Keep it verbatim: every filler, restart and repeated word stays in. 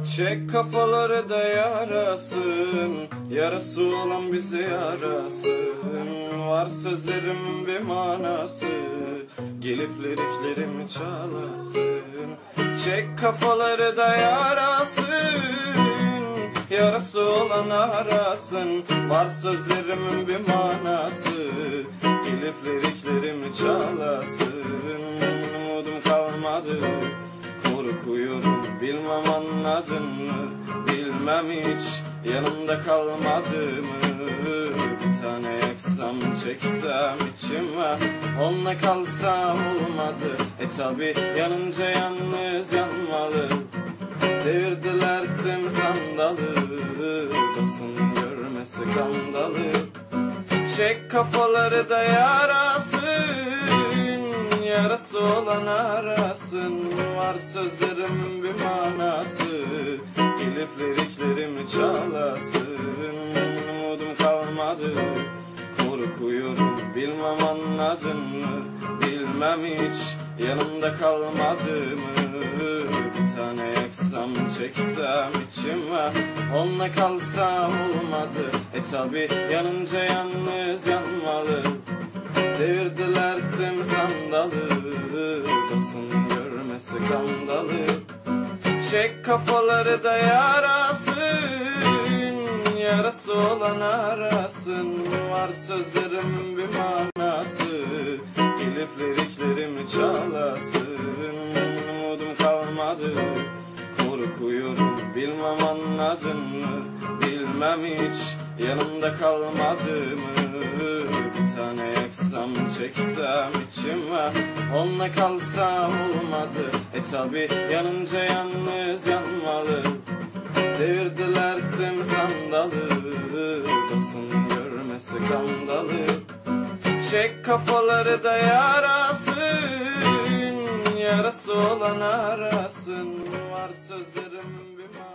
Çek kafaları da yarasın, yarası olan bize yarasın. Var sözlerimin bir manası, gelip liriklerimi çalasın. Çek kafaları da yarasın, yarası olan arasın. Var sözlerimin bir manası, gelip liriklerimi çalasın. Umudum kalmadı, korkuyorum, bilmem anladın mı? Bilmem hiç yanımda kalmadı mı? Bir tane yaksam çeksem içime, onunla kalsam olmadı. E tabi yanınca yalnız yanmalı. Devirdiler tüm sandalı, basın görmesi kandalı. Çek kafaları da yarasın, yarası olan arasın. Var sözlerim bir manası, gelip liriklerimi çalasın. Umudum kalmadı, korkuyorum, bilmem anladın mı? Bilmem hiç yanımda kalmadı mı? Bir tane yaksam çeksem içime, onunla kalsam olmadı. E tabi yanınca yalnız yanmalı. Devirdiler tüm sandalı, basın görmesi kandalı. Çek kafaları da yarasın, yarası olan arasın. Var sözlerim bir manası, gelip liriklerimi çalasın. Umudum kalmadı, korkuyorum, bilmem anladın mı? Bilmem hiç yanımda kalmadı mı? Bir tane yaksam çeksem içime, onunla kalsam olmadı. E tabi yanınca yalnız yanmalı. Devirdiler tüm sandalı, basın görmesi kandalı. Çek kafaları da yarasın, yarası olan arasın. Var sözlerim bir